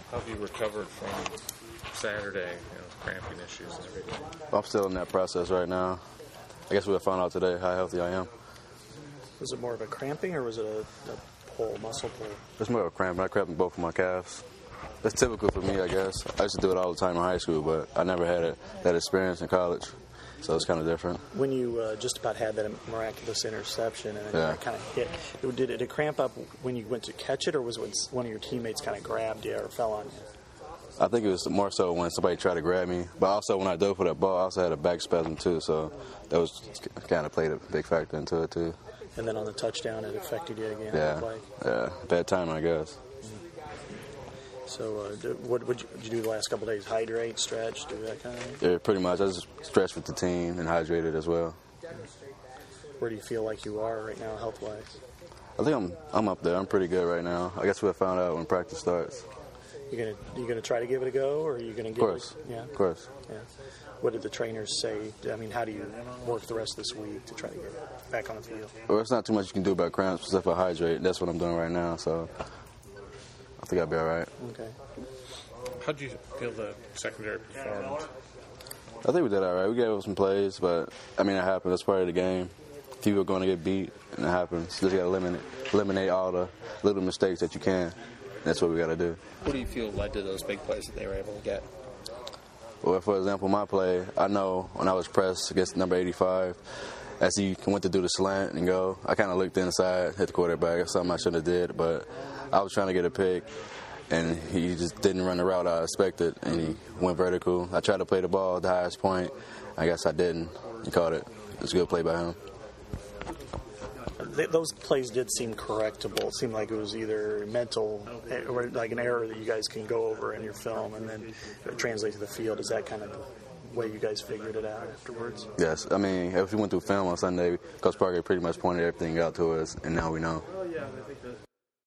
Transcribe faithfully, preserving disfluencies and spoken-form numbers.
How have you recovered from Saturday, you know, cramping issues and everything? I'm still in that process right now. I guess we'll find out today how healthy I am. Was it more of a cramping or was it a, a pull, muscle pull? It's more of a cramping. I cramped in both of my calves. That's typical for me, I guess. I used to do it all the time in high school, but I never had a, that experience in college, so it's kind of different. When you uh, just about had that miraculous interception and then yeah. it kind of hit, did it, did it cramp up when you went to catch it, or was it when one of your teammates kind of grabbed you or fell on you? I think it was more so when somebody tried to grab me, but also when I dove for that ball, I also had a back spasm too, so that was kind of played a big factor into it too. And then on the touchdown, it affected you again? Yeah, like. yeah, bad timing, I guess. So uh, what would you, you do the last couple of days? Hydrate, stretch, do that kind of thing? Yeah, pretty much. I just stretched with the team and hydrated as well. Where do you feel like you are right now, health-wise? I think I'm I'm up there. I'm pretty good right now. I guess we'll find out when practice starts. You gonna you gonna try to give it a go, or are you gonna give Of course. it? Yeah. Of course. Yeah. What did the trainers say? I mean, how do you work the rest of this week to try to get back on the field? Well, it's not too much you can do about cramps except for hydrate. That's what I'm doing right now, so I think I'll be all right. Okay. How did you feel the secondary performed? I think we did all right. We gave up some plays, but, I mean, it happened. That's part of the game. People are going to get beat, and it happens. You just got to eliminate, eliminate all the little mistakes that you can. That's what we got to do. What do you feel led to those big plays that they were able to get? Well, for example, my play, I know when I was pressed against number eighty-five, as he went to do the slant and go, I kind of looked inside, hit the quarterback. That's something I shouldn't have did, but I was trying to get a pick, and he just didn't run the route I expected, and he went vertical. I tried to play the ball at the highest point. I guess I didn't. He caught it. It was a good play by him. Those plays did seem correctable. It seemed like it was either mental or like an error that you guys can go over in your film and then translate to the field. Is that kind of the way you guys figured it out afterwards? Yes. I mean, if we went through film on Sunday, Coach Parker pretty much pointed everything out to us, and now we know.